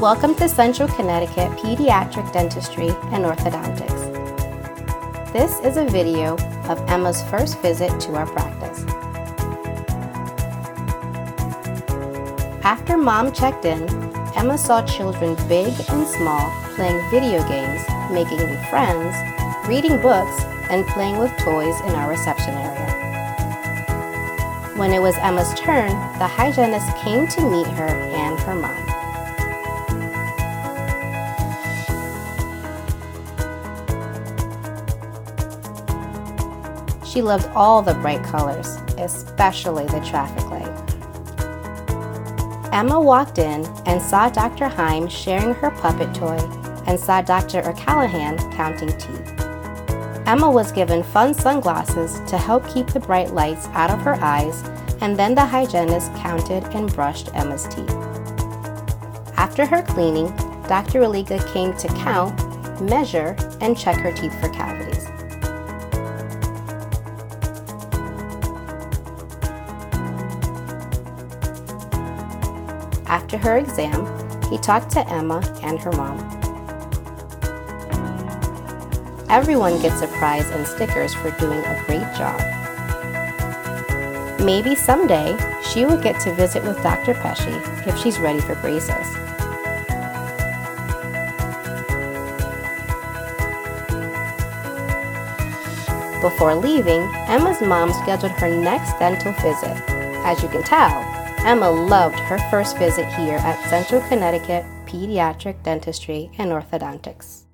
Welcome to Central Connecticut Pediatric Dentistry and Orthodontics. This is a video of Emma's first visit to our practice. After Mom checked in, Emma saw children big and small playing video games, making new friends, reading books, and playing with toys in our reception area. When it was Emma's turn, the hygienist came to meet her and her mom. She loved all the bright colors, especially the traffic light. Emma walked in and saw Dr. Heim sharing her puppet toy and saw Dr. O'Callaghan counting teeth. Emma was given fun sunglasses to help keep the bright lights out of her eyes, and then the hygienist counted and brushed Emma's teeth. After her cleaning, Dr. Aliga came to count, measure, and check her teeth for cavities. After her exam, he talked to Emma and her mom. Everyone gets a prize and stickers for doing a great job. Maybe someday she will get to visit with Dr. Pesci if she's ready for braces. Before leaving, Emma's mom scheduled her next dental visit. As you can tell, Emma loved her first visit here at Central Connecticut Pediatric Dentistry and Orthodontics.